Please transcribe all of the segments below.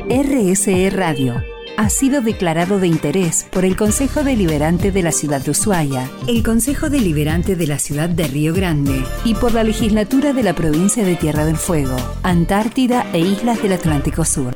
RSE Radio ha sido declarado de interés por el Consejo Deliberante de la Ciudad de Ushuaia, el Consejo Deliberante de la Ciudad de Río Grande y por la Legislatura de la Provincia de Tierra del Fuego, Antártida e Islas del Atlántico Sur.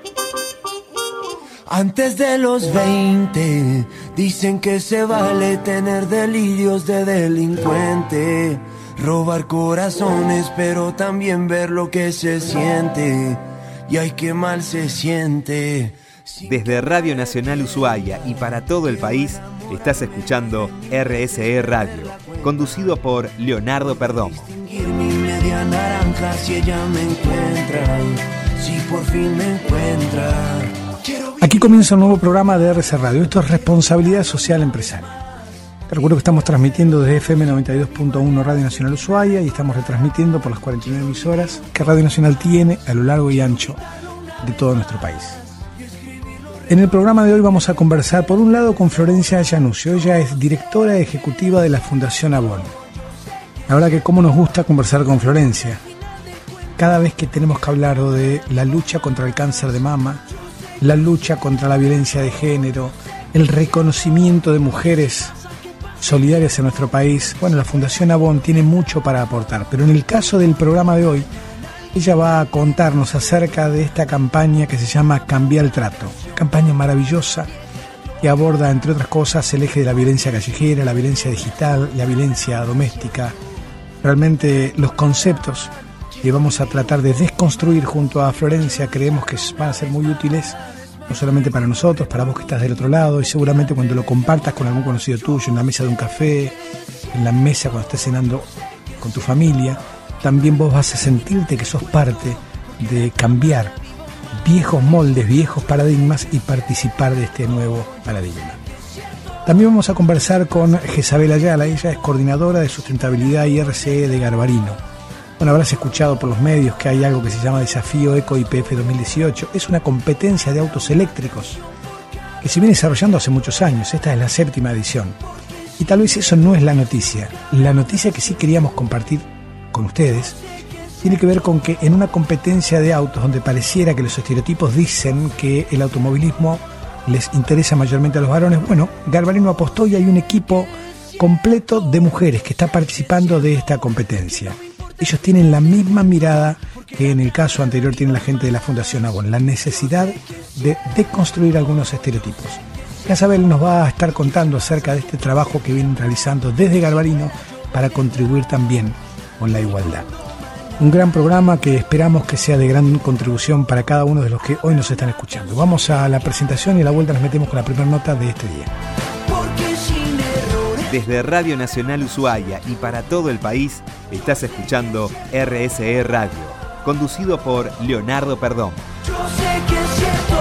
Antes de los 20, dicen que se vale tener delirios de delincuente, robar corazones, pero también ver lo que se siente, y ay, qué mal se siente. Desde Radio Nacional Ushuaia y para todo el país, estás escuchando RSE Radio, conducido por Leonardo Perdomo. Mi media naranja, si ella me encuentra, si por fin me encuentra. Aquí comienza un nuevo programa de RSE Radio. Esto es Responsabilidad Social Empresaria. Te recuerdo que estamos transmitiendo desde FM 92.1 Radio Nacional Ushuaia y estamos retransmitiendo por las 49 emisoras que Radio Nacional tiene a lo largo y ancho de todo nuestro país. En el programa de hoy vamos a conversar por un lado con Florencia Llanuccio. Ella es directora ejecutiva de la Fundación Avon. La verdad que cómo nos gusta conversar con Florencia. Cada vez que tenemos que hablar de la lucha contra el cáncer de mama, la lucha contra la violencia de género, el reconocimiento de mujeres solidarias en nuestro país, bueno, la Fundación Avon tiene mucho para aportar, pero en el caso del programa de hoy, ella va a contarnos acerca de esta campaña que se llama Cambia el Trato, campaña maravillosa que aborda, entre otras cosas, el eje de la violencia callejera, la violencia digital, la violencia doméstica, realmente los conceptos que vamos a tratar de desconstruir junto a Florencia creemos que van a ser muy útiles, no solamente para nosotros, para vos que estás del otro lado, y seguramente cuando lo compartas con algún conocido tuyo, en la mesa de un café, en la mesa cuando estés cenando con tu familia, también vos vas a sentirte que sos parte de cambiar viejos moldes, viejos paradigmas y participar de este nuevo paradigma. También vamos a conversar con Jezabel Ayala. Ella es coordinadora de sustentabilidad y RSE de Garbarino. Bueno, habrás escuchado por los medios que hay algo que se llama Desafío Eco IPF 2018. Es una competencia de autos eléctricos que se viene desarrollando hace muchos años. Esta es la 7ª edición. Y tal vez eso no es la noticia. La noticia que sí queríamos compartir con ustedes tiene que ver con que en una competencia de autos donde pareciera que los estereotipos dicen que el automovilismo les interesa mayormente a los varones, bueno, Garbarino apostó y hay un equipo completo de mujeres que está participando de esta competencia. Ellos tienen la misma mirada que en el caso anterior tiene la gente de la Fundación Avon, la necesidad de deconstruir algunos estereotipos. Jezabel nos va a estar contando acerca de este trabajo que vienen realizando desde Garbarino para contribuir también con la igualdad. Un gran programa que esperamos que sea de gran contribución para cada uno de los que hoy nos están escuchando. Vamos a la presentación y a la vuelta nos metemos con la primera nota de este día. Desde Radio Nacional Ushuaia y para todo el país, estás escuchando RSE Radio, conducido por Leonardo Perdomo. Yo sé que es cierto.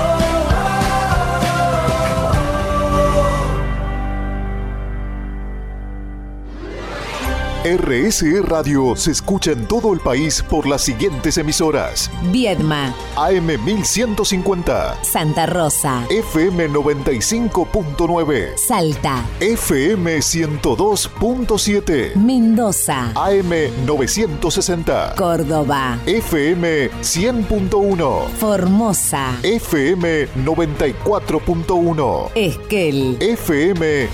RSE Radio se escucha en todo el país por las siguientes emisoras: Viedma, AM 1150, Santa Rosa, FM 95.9, Salta, FM 102.7, Mendoza, AM 960, Córdoba, FM 100.1, Formosa, FM 94.1, Esquel, FM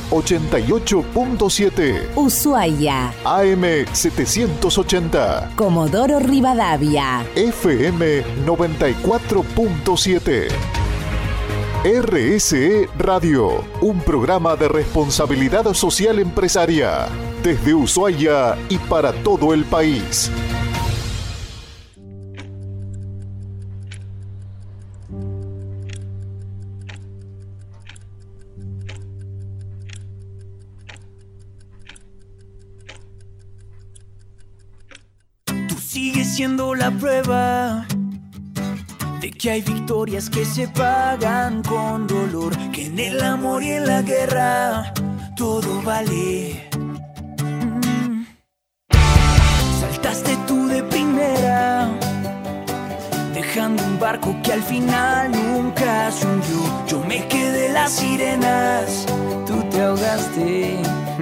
88.7, Ushuaia, AM 780, Comodoro Rivadavia, FM 94.7. RSE Radio, un programa de responsabilidad social empresaria, desde Ushuaia y para todo el país. Sigue siendo la prueba de que hay victorias que se pagan con dolor, que en el amor y en la guerra todo vale. Saltaste tú de primera, dejando un barco que al final nunca se hundió. Yo me quedé en las sirenas, tú te ahogaste.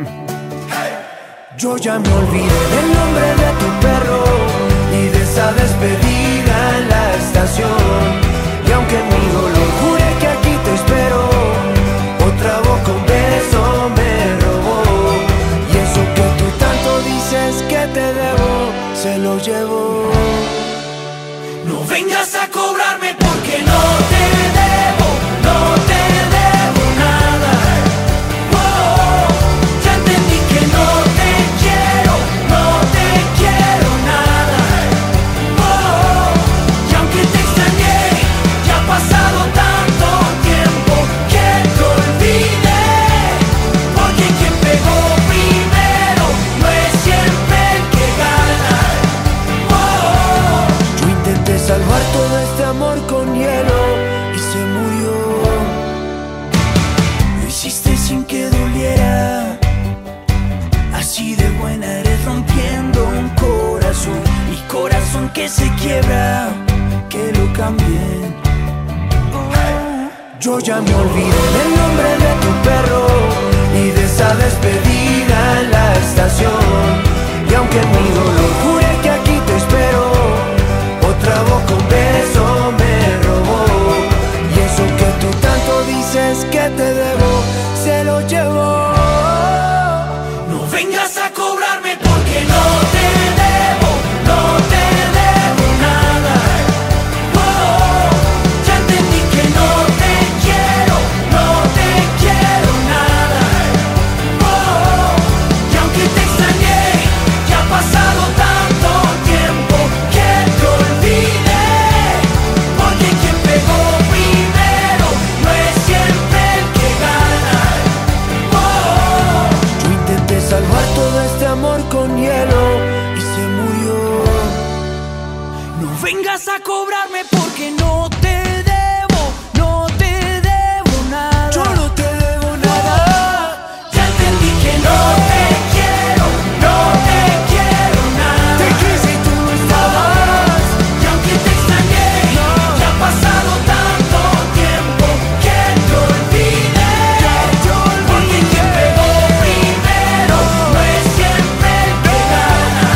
Yo ya me olvidé del nombre de tu perro y de esa despedida en la estación. Y aunque mi vengas a cobrarme porque no te debo nada. Oh, ya entendí que no te quiero nada. Oh, y aunque te extrañé, ya ha pasado tanto tiempo que te olvidé. Porque quien pegó primero no es siempre el que gana. Oh, yo intenté salvar todo este amor con hielo y se murió. Lo hiciste sin que doliera. Así de buena eres rompiendo un corazón. Mi corazón que se quiebra, que lo cambien. Yo ya me olvidé del nombre de tu perro y de esa despedida en la estación. Y aunque en mi dolor juré que aquí te espero, otra boca un beso me robó. Y eso que tú tanto dices que te debo, se lo llevó. No vengas a cobrarme porque no te debo nada. Oh, ya entendí que no te quiero nada. Oh, y aunque te extrañé, ya ha pasado tanto tiempo que te olvidé. Porque quien pegó primero no es siempre el que gana. Oh, yo intenté salvar todo este amor con hielo y se murió. No vengas a cobrarme porque no te debo nada. Yo no te debo nada. Ya entendí que no te quiero nada. Te quise y tú no estabas. Y aunque te extrañé, ya ha pasado tanto tiempo que te olvidé. Porque quien pegó primero no es siempre el que gana.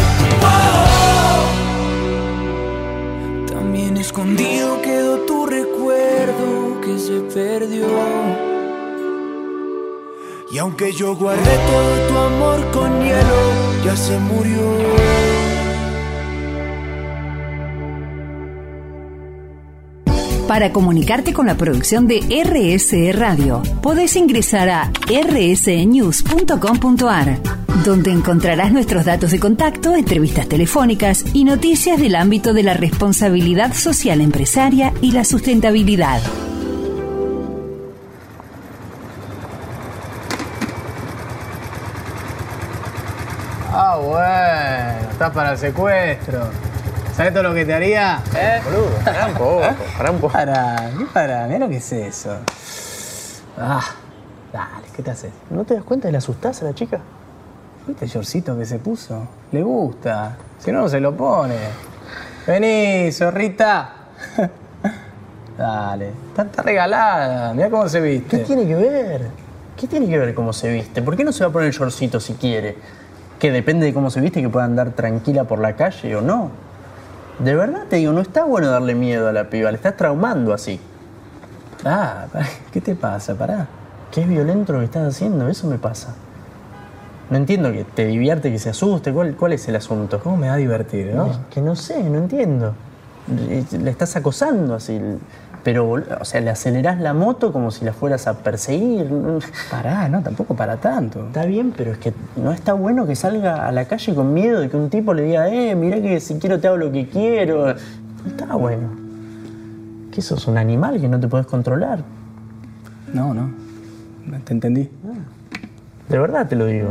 Oh. También escondido quedó tu recuerdo que se perdió. Y aunque yo guardé todo tu amor con hielo, ya se murió. Para comunicarte con la producción de RSE Radio, podés ingresar a rsenews.com.ar, donde encontrarás nuestros datos de contacto, entrevistas telefónicas y noticias del ámbito de la responsabilidad social empresaria y la sustentabilidad. Ah, bueno, estás para el secuestro. ¿Sabes todo lo que te haría? Boludo, pará un poco, pará un poco. Para, mira lo que es eso. Ah, dale, ¿qué te haces? ¿No te das cuenta de la asustás a la chica? ¿Viste el shortcito que se puso? Le gusta. Si no, no se lo pone. Vení, zorrita. Dale, está regalada. Mirá cómo se viste. ¿Qué tiene que ver? ¿Qué tiene que ver cómo se viste? ¿Por qué no se va a poner el shortcito si quiere? ¿Que depende de cómo se viste que pueda andar tranquila por la calle o no? De verdad te digo, no está bueno darle miedo a la piba, le estás traumando así. Ah, ¿qué te pasa? Pará. Que es violento lo que estás haciendo, eso me pasa. No entiendo que te divierte, que se asuste. ¿Cuál es el asunto? ¿Cómo me va a divertir, no? Que no sé, no entiendo. Le estás acosando así. Pero, o sea, le acelerás la moto como si la fueras a perseguir. Pará, no, tampoco para tanto. Está bien, pero es que no está bueno que salga a la calle con miedo de que un tipo le diga, mirá que si quiero te hago lo que quiero. No está bueno. ¿Qué sos, un animal que no te podés controlar? No, te entendí. De verdad te lo digo.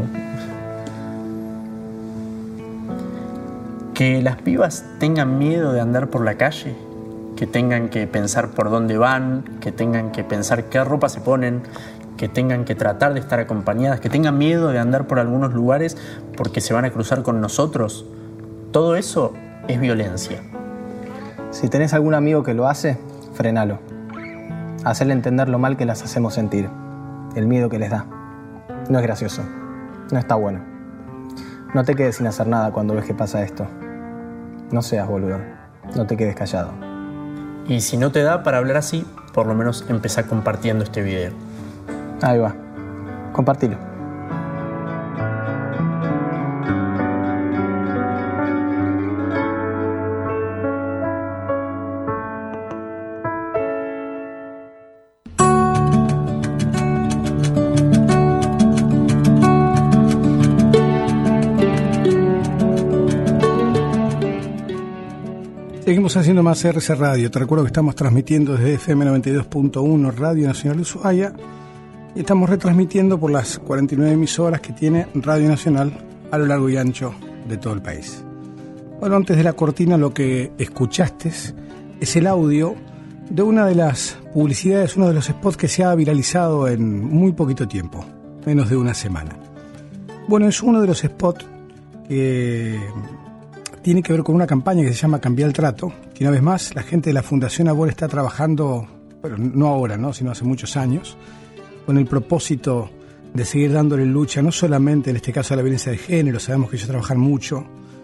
Que las pibas tengan miedo de andar por la calle, que tengan que pensar por dónde van, que tengan que pensar qué ropa se ponen, que tengan que tratar de estar acompañadas, que tengan miedo de andar por algunos lugares porque se van a cruzar con nosotros. Todo eso es violencia. Si tenés algún amigo que lo hace, frenalo. Hacerle entender lo mal que las hacemos sentir, el miedo que les da. No es gracioso, no está bueno. No te quedes sin hacer nada cuando ves que pasa esto. No seas boludo, no te quedes callado. Y si no te da para hablar así, por lo menos empezá compartiendo este video. Ahí va, compartilo. Seguimos haciendo más RC Radio. Te recuerdo que estamos transmitiendo desde FM 92.1 Radio Nacional Ushuaia y estamos retransmitiendo por las 49 emisoras que tiene Radio Nacional a lo largo y ancho de todo el país. Bueno, antes de la cortina lo que escuchaste es el audio de una de las publicidades, uno de los spots que se ha viralizado en muy poquito tiempo, menos de una semana. Bueno, es uno de los spots que tiene que ver con una campaña que se llama Cambiar el Trato, que una vez más la gente de la Fundación ABON está trabajando, bueno, no ahora, ¿no?, sino hace muchos años, con el propósito de seguir dándole lucha, no solamente en este caso a la violencia de género. Sabemos que ellos trabajan mucho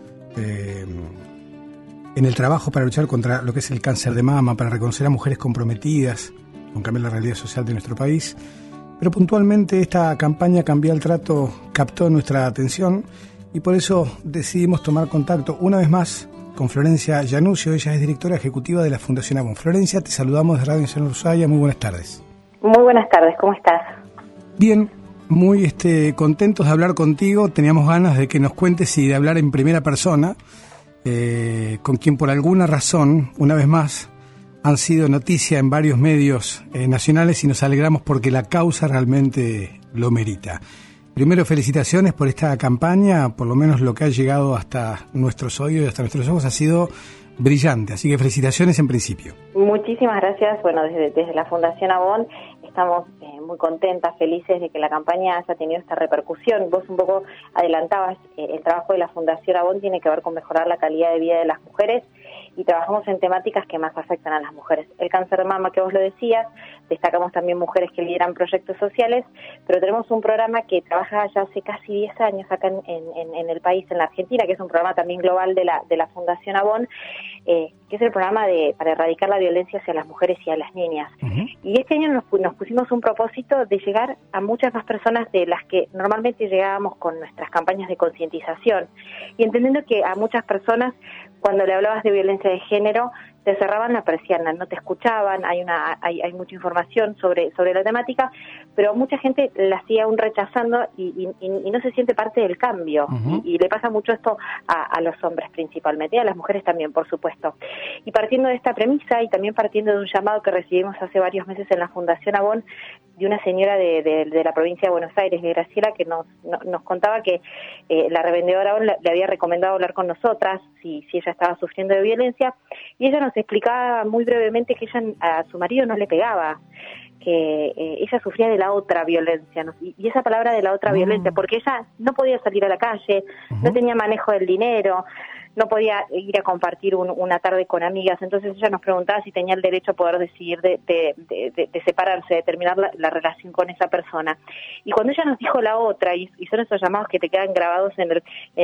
en el trabajo para luchar contra lo que es el cáncer de mama, para reconocer a mujeres comprometidas con cambiar la realidad social de nuestro país, pero puntualmente esta campaña Cambiar el Trato captó nuestra atención y por eso decidimos tomar contacto una vez más con Florencia Llanuccio. Ella es directora ejecutiva de la Fundación ABON. Florencia, te saludamos de Radio Nacional Ushuaia. Muy buenas tardes. Muy buenas tardes, ¿cómo estás? Bien, muy contentos de hablar contigo. Teníamos ganas de que nos cuentes y de hablar en primera persona, con quien por alguna razón, una vez más, han sido noticia en varios medios nacionales y nos alegramos porque la causa realmente lo merita. Primero, felicitaciones por esta campaña, por lo menos lo que ha llegado hasta nuestros oídos y hasta nuestros ojos ha sido brillante, así que felicitaciones en principio. Muchísimas gracias. Bueno, desde la Fundación ABON estamos muy contentas, felices de que la campaña haya tenido esta repercusión. Vos un poco adelantabas, el trabajo de la Fundación ABON tiene que ver con mejorar la calidad de vida de las mujeres y trabajamos en temáticas que más afectan a las mujeres. El cáncer de mama, que vos lo decías, destacamos también mujeres que lideran proyectos sociales, pero tenemos un programa que trabaja ya hace casi 10 años acá en el país, en la Argentina, que es un programa también global de la Fundación ABON, que es el programa para erradicar la violencia hacia las mujeres y a las niñas. Uh-huh. Y este año nos pusimos un propósito de llegar a muchas más personas de las que normalmente llegábamos con nuestras campañas de concientización, y entendiendo que a muchas personas, cuando le hablabas de violencia de género, te cerraban la persiana, no te escuchaban. Hay mucha información sobre la temática, pero mucha gente la sigue aún rechazando y no se siente parte del cambio. Uh-huh. Y le pasa mucho esto a los hombres principalmente, y a las mujeres también, por supuesto. Y partiendo de esta premisa y también partiendo de un llamado que recibimos hace varios meses en la Fundación ABON, de una señora de la provincia de Buenos Aires, de Graciela, que nos contaba que la revendedora ABON le había recomendado hablar con nosotras si ella estaba sufriendo de violencia, y ella nos explicaba muy brevemente que ella a su marido no le pegaba, que ella sufría de la otra violencia, ¿no? Y esa palabra de la otra violencia, porque ella no podía salir a la calle, no tenía manejo del dinero, no podía ir a compartir una tarde con amigas. Entonces ella nos preguntaba si tenía el derecho a poder decidir de separarse, de terminar la relación con esa persona. Y cuando ella nos dijo la otra, y son esos llamados que te quedan grabados en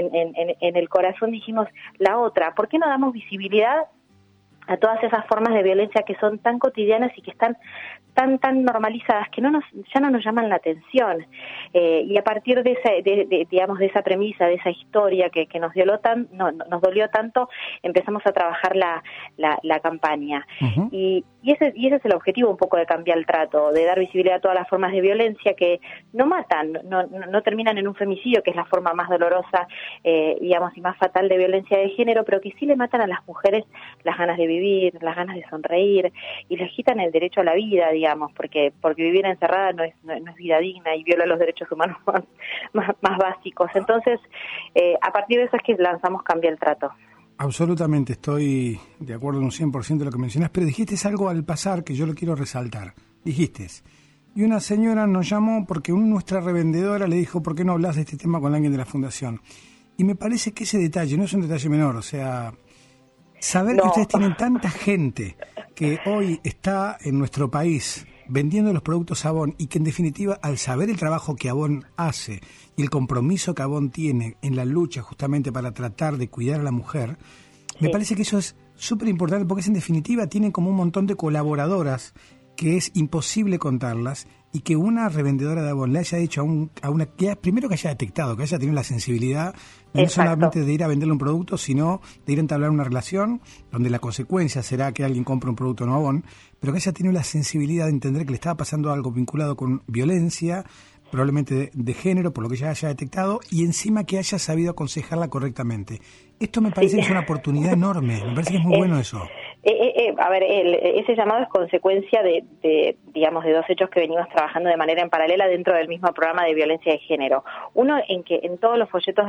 el corazón, dijimos, la otra, ¿por qué no damos visibilidad a todas esas formas de violencia que son tan cotidianas y que están tan normalizadas que ya no nos llaman la atención? Y a partir de esa premisa, de esa historia que nos dolió tanto, empezamos a trabajar la campaña. Uh-huh. Y ese es el objetivo un poco de Cambiar el Trato, de dar visibilidad a todas las formas de violencia que no matan, no terminan en un femicidio, que es la forma más dolorosa, y más fatal de violencia de género, pero que sí le matan a las mujeres las ganas de vivir, las ganas de sonreír, y les quitan el derecho a la vida, porque vivir encerrada no es vida digna y viola los derechos humanos más básicos. Entonces, a partir de eso es que lanzamos Cambiar el Trato. Absolutamente, estoy de acuerdo en un 100% de lo que mencionás, pero dijiste algo al pasar que yo lo quiero resaltar. Dijiste, y una señora nos llamó porque nuestra revendedora le dijo, ¿por qué no hablas de este tema con alguien de la Fundación? Y me parece que ese detalle no es un detalle menor, o sea, saber que ustedes tienen tanta gente que hoy está en nuestro país vendiendo los productos ABON y que en definitiva, al saber el trabajo que ABON hace y el compromiso que ABON tiene en la lucha justamente para tratar de cuidar a la mujer, me parece que eso es súper importante, porque en definitiva tienen como un montón de colaboradoras que es imposible contarlas, y que una revendedora de ABON le haya dicho a una que primero que haya detectado, que haya tenido la sensibilidad no solamente de ir a venderle un producto, sino de ir a entablar una relación donde la consecuencia será que alguien compre un producto no ABON, pero que haya tenido la sensibilidad de entender que le estaba pasando algo vinculado con violencia probablemente de género, por lo que ella haya detectado, y encima que haya sabido aconsejarla correctamente. Esto me parece que es una oportunidad enorme, me parece que es muy bueno eso. A ver, ese llamado es consecuencia de dos hechos que venimos trabajando de manera en paralela dentro del mismo programa de violencia de género. Uno, en que en todos los folletos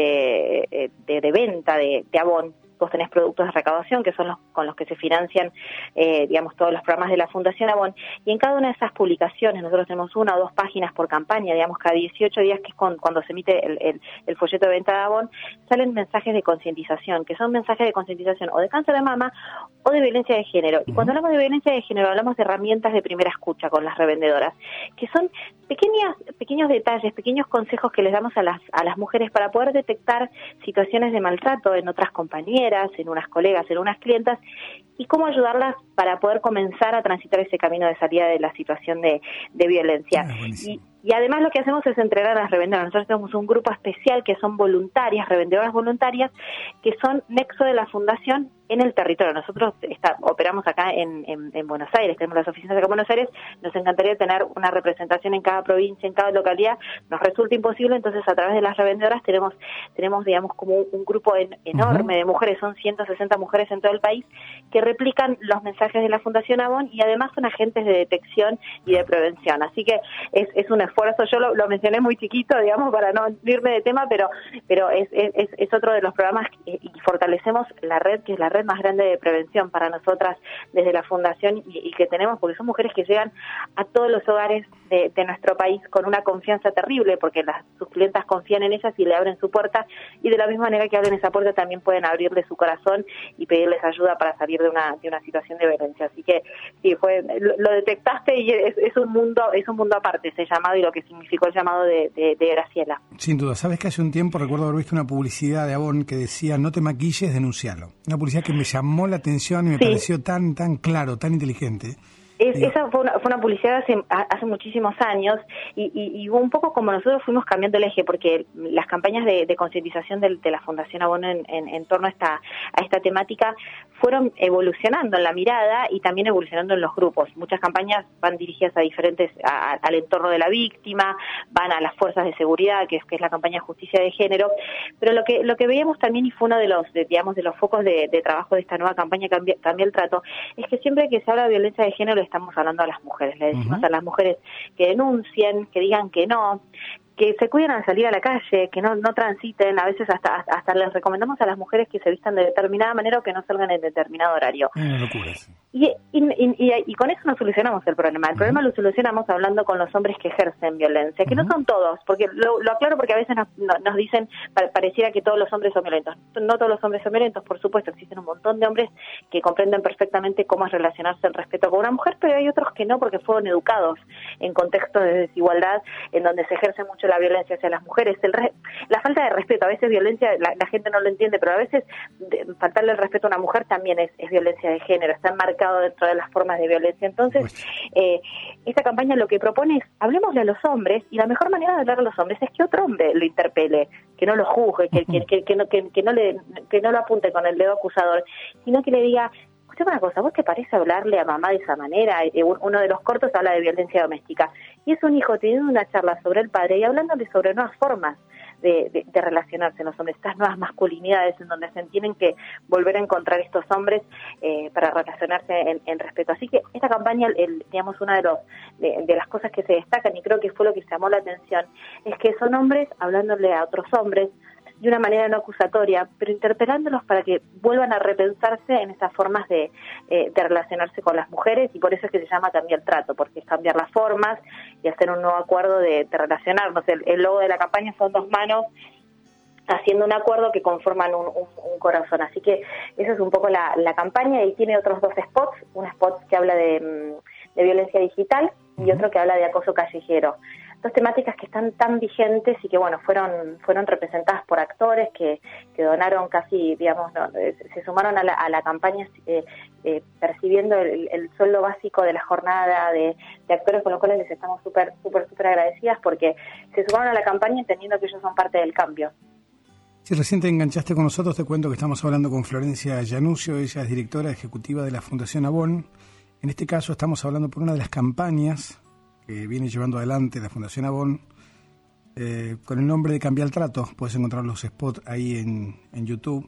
de venta de Avon, vos tenés productos de recaudación, que son los con los que se financian, todos los programas de la Fundación Avon, y en cada una de esas publicaciones, nosotros tenemos 1 o 2 páginas por campaña, cada 18 días, que es cuando se emite el folleto de venta de Avon, salen mensajes de concientización, que son mensajes de concientización o de cáncer de mama o de violencia de género. Y cuando hablamos de violencia de género, hablamos de herramientas de primera escucha con las revendedoras, que son pequeños detalles, pequeños consejos que les damos a las mujeres para poder detectar situaciones de maltrato en otras compañeras, en unas colegas, en unas clientas, y cómo ayudarlas para poder comenzar a transitar ese camino de salida de la situación de violencia. Y además lo que hacemos es entrenar a las revendedoras. Nosotros tenemos un grupo especial que son voluntarias, revendedoras voluntarias, que son nexo de la Fundación en el territorio. Nosotros operamos acá en Buenos Aires, tenemos las oficinas acá en Buenos Aires, nos encantaría tener una representación en cada provincia, en cada localidad, nos resulta imposible, entonces a través de las revendedoras tenemos como un grupo enorme de mujeres, son 160 mujeres en todo el país, que replican los mensajes de la Fundación Avon y además son agentes de detección y de prevención. Así que es un esfuerzo, yo lo mencioné muy chiquito, para no irme de tema, pero es otro de los programas y fortalecemos la red, que es la red más grande de prevención para nosotras desde la Fundación y que tenemos, porque son mujeres que llegan a todos los hogares de nuestro país con una confianza terrible, porque sus clientas confían en ellas y le abren su puerta, y de la misma manera que abren esa puerta también pueden abrirle su corazón y pedirles ayuda para salir de una situación de violencia. Así que sí, lo detectaste, y es un mundo aparte ese llamado y lo que significó el llamado de Graciela. Sin duda. Sabes que hace un tiempo recuerdo haber visto una publicidad de Avon que decía: no te maquilles, denuncialo. Una publicidad que me llamó la atención y me pareció tan claro, tan inteligente. Esa fue una publicidad hace muchísimos años y un poco como nosotros fuimos cambiando el eje, porque las campañas de concientización de la Fundación Avon en torno a esta temática fueron evolucionando en la mirada y también evolucionando en los grupos. Muchas campañas van dirigidas a diferentes, al entorno de la víctima, van a las fuerzas de seguridad, que es la campaña Justicia de Género, pero lo que veíamos también, y fue uno de los focos de trabajo de esta nueva campaña Cambia el Trato, es que siempre que se habla de violencia de género estamos hablando a las mujeres, le decimos a las mujeres que denuncien, que digan que no, que se cuiden al salir a la calle, que no transiten, a veces hasta les recomendamos a las mujeres que se vistan de determinada manera o que no salgan en determinado horario. Locura, sí. Y con eso no solucionamos el problema. El problema lo solucionamos hablando con los hombres que ejercen violencia, que no son todos, porque lo aclaro porque a veces nos dicen, pareciera que todos los hombres son violentos. No todos los hombres son violentos, por supuesto, existen un montón de hombres que comprenden perfectamente cómo es relacionarse el respeto con una mujer, pero hay otros que no, porque fueron educados en contextos de desigualdad, en donde se ejerce mucho la violencia hacia las mujeres, la falta de respeto. A veces violencia, la gente no lo entiende, pero a veces faltarle el respeto a una mujer también es violencia de género, está enmarcado dentro de las formas de violencia. Entonces, esta campaña lo que propone es, hablemosle a los hombres, y la mejor manera de hablar a los hombres es que otro hombre lo interpele, que no lo juzgue, que no lo apunte con el dedo acusador, sino que le diga: una cosa, ¿vos te parece hablarle a mamá de esa manera? Uno de los cortos habla de violencia doméstica, y es un hijo teniendo una charla sobre el padre y hablándole sobre nuevas formas de relacionarse los hombres, estas nuevas masculinidades en donde se tienen que volver a encontrar estos hombres para relacionarse en respeto. Así que esta campaña, una de las cosas que se destacan, y creo que fue lo que llamó la atención, es que son hombres hablándole a otros hombres de una manera no acusatoria, pero interpelándolos para que vuelvan a repensarse en estas formas de relacionarse con las mujeres, y por eso es que se llama Cambiar el Trato, porque es cambiar las formas y hacer un nuevo acuerdo de relacionarnos. El logo de la campaña son 2 manos haciendo un acuerdo que conforman un corazón. Así que esa es un poco la campaña, y tiene otros 2 spots, un spot que habla de violencia digital y otro que habla de acoso callejero. 2 temáticas que están tan vigentes y que fueron representadas por actores que donaron casi, se sumaron a la campaña percibiendo el sueldo básico de la jornada de actores, con los cuales les estamos súper agradecidas, porque se sumaron a la campaña entendiendo que ellos son parte del cambio. Si recién te enganchaste con nosotros, te cuento que estamos hablando con Florencia Llanuccio. Ella es directora ejecutiva de la Fundación Avon. En este caso estamos hablando por una de las campañas que viene llevando adelante la Fundación Avon con el nombre de Cambia el Trato. Puedes encontrar los spots ahí en YouTube.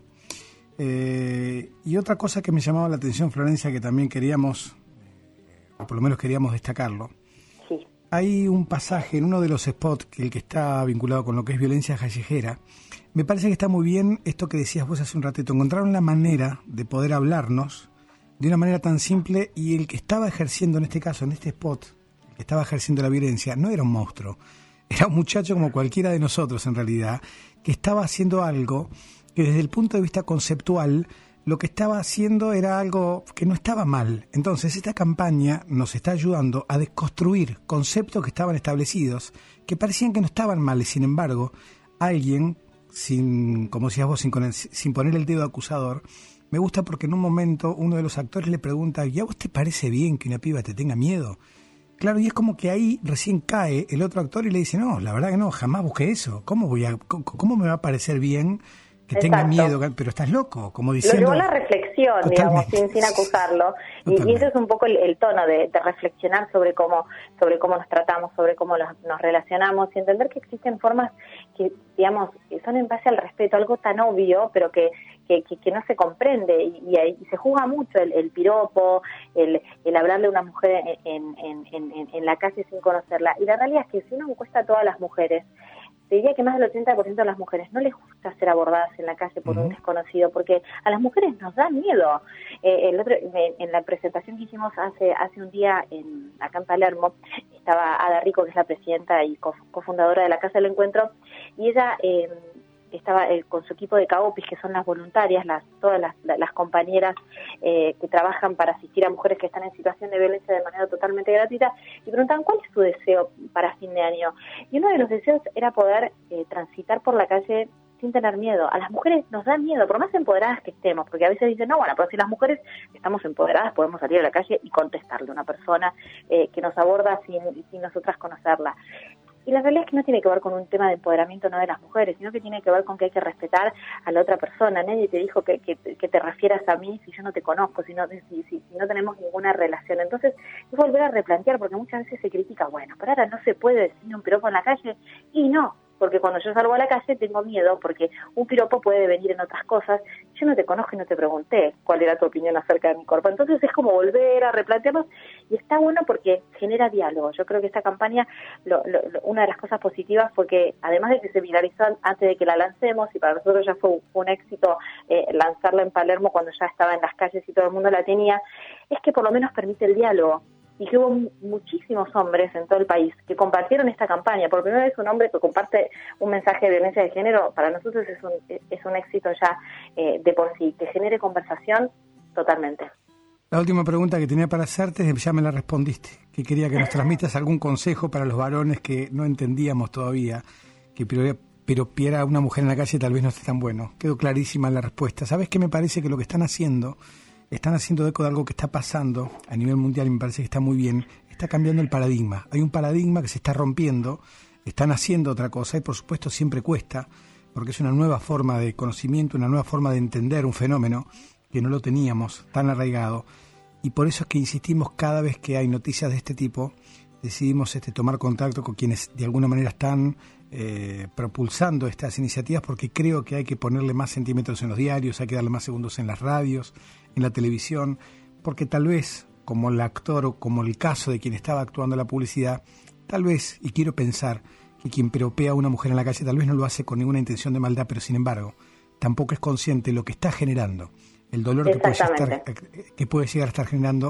Y otra cosa que me llamaba la atención, Florencia, que también queríamos, o por lo menos queríamos destacarlo. Sí. Hay un pasaje en uno de los spots, el que está vinculado con lo que es violencia callejera. Me parece que está muy bien esto que decías vos hace un ratito. Encontraron la manera de poder hablarnos de una manera tan simple, y el que estaba ejerciendo en este caso, en este spot, el que estaba ejerciendo la violencia, no era un monstruo. Era un muchacho como cualquiera de nosotros en realidad, que estaba haciendo algo que desde el punto de vista conceptual, lo que estaba haciendo era algo que no estaba mal. Entonces esta campaña nos está ayudando a desconstruir conceptos que estaban establecidos, que parecían que no estaban mal, y sin embargo, alguien, como decías vos, sin poner el dedo acusador. Me gusta porque en un momento uno de los actores le pregunta: ¿y a vos te parece bien que una piba te tenga miedo? Claro, y es como que ahí recién cae el otro actor y le dice: no, la verdad que no, jamás busqué eso. ¿Cómo me va a parecer bien que tenga miedo? Pero estás loco, como diciendo... Lo llevó a la reflexión, Totalmente. digamos, sin acusarlo. Y ese es un poco el tono de reflexionar sobre cómo nos tratamos, sobre cómo nos relacionamos, y entender que existen formas que, digamos, son en base al respeto, algo tan obvio, pero que no se comprende, y se juzga mucho el piropo, el hablarle a una mujer en la calle sin conocerla. Y la realidad es que si uno encuesta a todas las mujeres, te diría que más del 80% de las mujeres no les gusta ser abordadas en la calle por un desconocido, porque a las mujeres nos da miedo. En la presentación que hicimos hace un día acá en Palermo, estaba Ada Rico, que es la presidenta y cofundadora de la Casa del Encuentro, y ella estaba con su equipo de CAOPIS, que son las voluntarias, todas las compañeras que trabajan para asistir a mujeres que están en situación de violencia de manera totalmente gratuita, y preguntaban: ¿cuál es su deseo para fin de año? Y uno de los deseos era poder transitar por la calle sin tener miedo. A las mujeres nos da miedo, por más empoderadas que estemos, porque a veces dicen: no, bueno, pero si las mujeres estamos empoderadas podemos salir a la calle y contestarle a una persona que nos aborda sin nosotras conocerla. Y la realidad es que no tiene que ver con un tema de empoderamiento no de las mujeres, sino que tiene que ver con que hay que respetar a la otra persona. Nadie te dijo que te refieras a mí si yo no te conozco, si no tenemos ninguna relación. Entonces es volver a replantear, porque muchas veces se critica: bueno, pero ahora no se puede decir un piropo en la calle. Y no, porque cuando yo salgo a la calle tengo miedo, porque un piropo puede venir en otras cosas. Yo no te conozco y no te pregunté cuál era tu opinión acerca de mi cuerpo. Entonces es como volver a replantearnos, y está bueno porque genera diálogo. Yo creo que esta campaña, una de las cosas positivas fue que, además de que se viralizó antes de que la lancemos, y para nosotros ya fue un éxito lanzarla en Palermo cuando ya estaba en las calles y todo el mundo la tenía, es que por lo menos permite el diálogo. Y que hubo muchísimos hombres en todo el país que compartieron esta campaña. Por primera vez un hombre que comparte un mensaje de violencia de género, para nosotros es un éxito ya de por sí, que genere conversación totalmente. La última pregunta que tenía para hacerte, ya me la respondiste, que quería que nos transmitas algún consejo para los varones que no entendíamos todavía, que piropear a una mujer en la calle tal vez no esté tan bueno. Quedó clarísima la respuesta. ¿Sabes qué? Me parece que lo que están haciendo eco de algo que está pasando a nivel mundial, y me parece que está muy bien. Está cambiando el paradigma. Hay un paradigma que se está rompiendo, están haciendo otra cosa, y por supuesto siempre cuesta, porque es una nueva forma de conocimiento, una nueva forma de entender un fenómeno que no lo teníamos tan arraigado, y por eso es que insistimos cada vez que hay noticias de este tipo, decidimos tomar contacto con quienes de alguna manera están propulsando estas iniciativas, porque creo que hay que ponerle más centímetros en los diarios, hay que darle más segundos en las radios, en la televisión, porque tal vez, como el actor o como el caso de quien estaba actuando la publicidad, tal vez, y quiero pensar que quien piropea a una mujer en la calle tal vez no lo hace con ninguna intención de maldad, pero sin embargo tampoco es consciente de lo que está generando, el dolor que puede llegar a estar generando,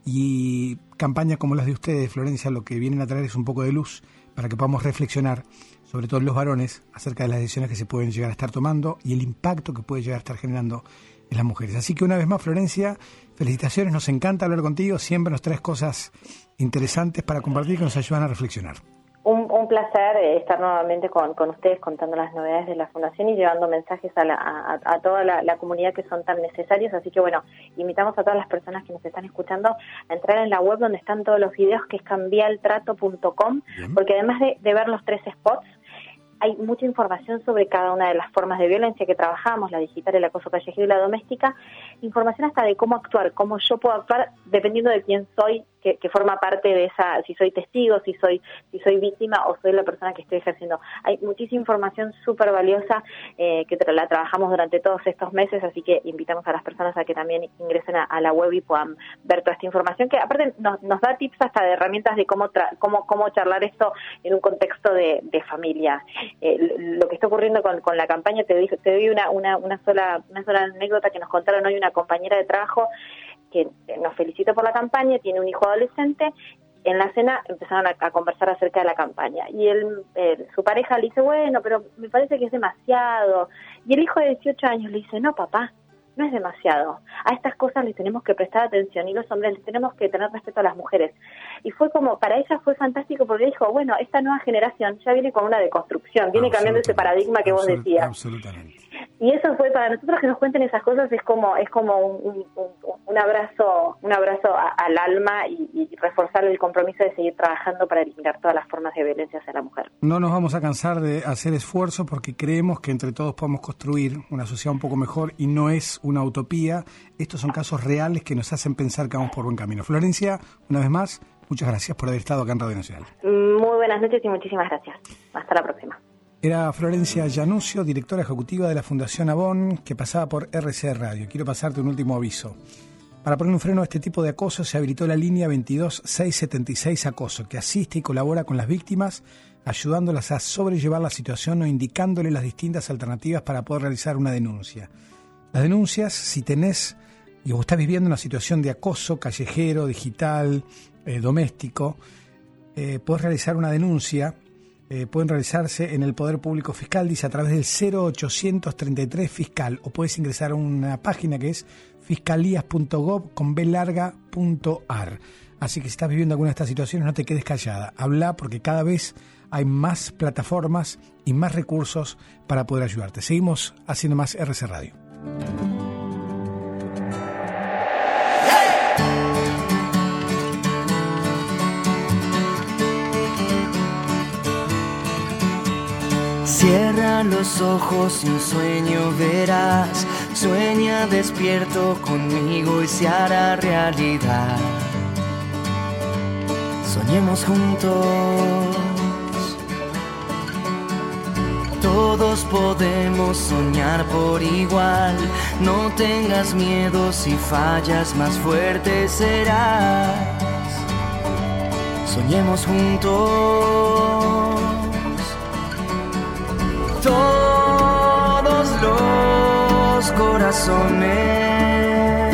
y campañas como las de ustedes, Florencia, lo que vienen a traer es un poco de luz para que podamos reflexionar, sobre todo los varones, acerca de las decisiones que se pueden llegar a estar tomando y el impacto que puede llegar a estar generando en las mujeres. Así que una vez más, Florencia, felicitaciones, nos encanta hablar contigo, siempre nos traes cosas interesantes para compartir que nos ayudan a reflexionar. Un placer estar nuevamente con ustedes contando las novedades de la Fundación y llevando mensajes a toda la comunidad que son tan necesarios. Así que bueno, invitamos a todas las personas que nos están escuchando a entrar en la web donde están todos los videos, que es cambialtrato.com, porque además de ver los 3 spots, hay mucha información sobre cada una de las formas de violencia que trabajamos, la digital, el acoso callejero y la doméstica, información hasta de cómo actuar, cómo yo puedo actuar dependiendo de quién soy que forma parte de esa, si soy testigo, si soy víctima o soy la persona que estoy ejerciendo. Hay muchísima información súper valiosa que la trabajamos durante todos estos meses, así que invitamos a las personas a que también ingresen a la web y puedan ver toda esta información, que aparte nos da tips hasta de herramientas de cómo charlar esto en un contexto de familia. Lo que está ocurriendo con la campaña, te doy una sola anécdota que nos contaron hoy una compañera de trabajo que nos felicitó por la campaña, tiene un hijo adolescente. En la cena empezaron a conversar acerca de la campaña y su pareja le dice, bueno, pero me parece que es demasiado. Y el hijo de 18 años le dice, no, papá, no es demasiado. A estas cosas les tenemos que prestar atención y los hombres les tenemos que tener respeto a las mujeres. Y fue como, para ella fue fantástico porque dijo, bueno, esta nueva generación ya viene con una deconstrucción, viene cambiando ese paradigma que vos decías. Absolutamente. Y eso fue para nosotros, que nos cuenten esas cosas, es como un abrazo al alma y reforzar el compromiso de seguir trabajando para eliminar todas las formas de violencia hacia la mujer. No nos vamos a cansar de hacer esfuerzos porque creemos que entre todos podemos construir una sociedad un poco mejor y no es una utopía. Estos son casos reales que nos hacen pensar que vamos por buen camino. Florencia, una vez más, muchas gracias por haber estado acá en Radio Nacional. Muy buenas noches y muchísimas gracias. Hasta la próxima. Era Florencia Llanuccio, directora ejecutiva de la Fundación Avon, que pasaba por RCE Radio. Quiero pasarte un último aviso. Para poner un freno a este tipo de acoso se habilitó la línea 22676 Acoso, que asiste y colabora con las víctimas, ayudándolas a sobrellevar la situación o indicándoles las distintas alternativas para poder realizar una denuncia. Las denuncias, si tenés y vos estás viviendo una situación de acoso callejero, digital, doméstico, podés realizar una denuncia. Pueden realizarse en el Poder Público Fiscal, dice, a través del 0833 Fiscal, o puedes ingresar a una página que es fiscalías.gov.ar. Así que si estás viviendo alguna de estas situaciones, no te quedes callada. Habla, porque cada vez hay más plataformas y más recursos para poder ayudarte. Seguimos haciendo más RC Radio. Cierra los ojos y un sueño verás. Sueña despierto conmigo y se hará realidad. Soñemos juntos. Todos podemos soñar por igual. No tengas miedo, si fallas más fuerte serás. Soñemos juntos. Todos los corazones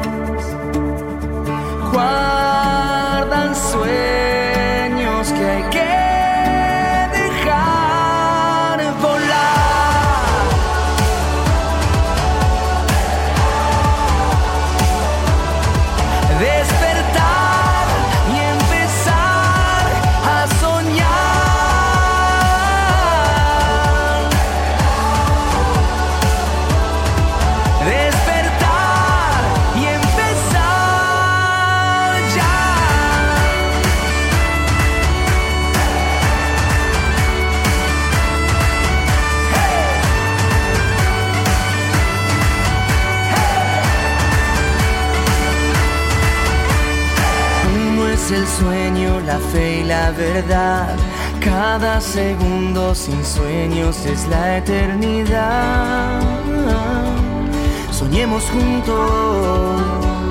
guardan sueños que hay que dejar volar. Despertar y empezar a soñar. El sueño, la fe y la verdad. Cada segundo sin sueños es la eternidad. Soñemos juntos.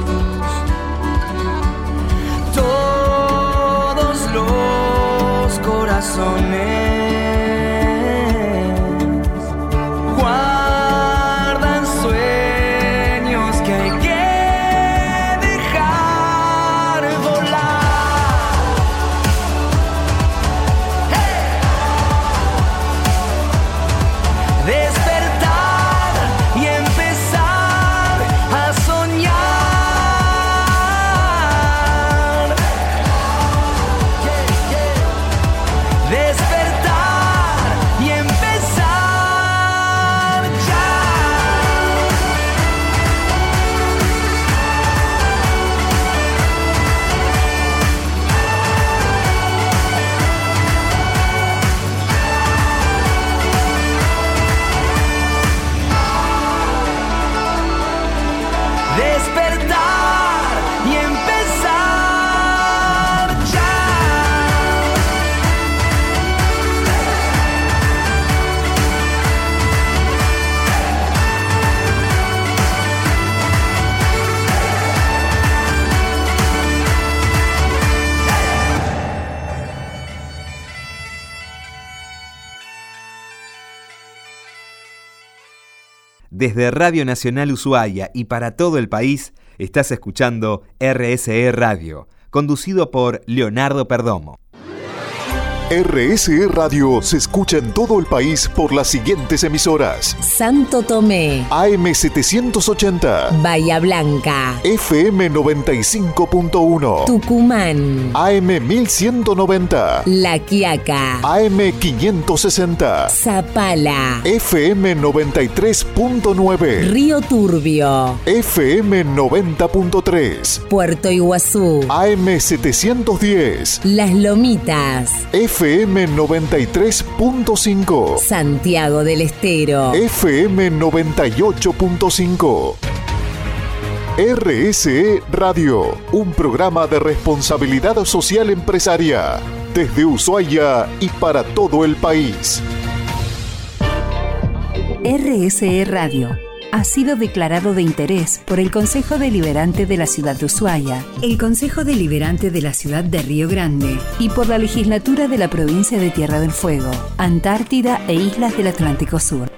Todos los corazones guardan sueños que hay que despertar. Desde Radio Nacional Ushuaia y para todo el país, estás escuchando RSE Radio, conducido por Leonardo Perdomo. RSE Radio se escucha en todo el país por las siguientes emisoras: Santo Tomé, AM 780, Bahía Blanca, FM 95.1, Tucumán, AM 1190, La Quiaca, AM 560, Zapala, FM 93.9, Río Turbio, FM 90.3, Puerto Iguazú, AM 710, Las Lomitas, FM 93.5, Santiago del Estero, FM 98.5. RSE Radio, un programa de responsabilidad social empresaria, desde Ushuaia y para todo el país. RSE Radio ha sido declarado de interés por el Consejo Deliberante de la Ciudad de Ushuaia, el Consejo Deliberante de la Ciudad de Río Grande y por la Legislatura de la Provincia de Tierra del Fuego, Antártida e Islas del Atlántico Sur.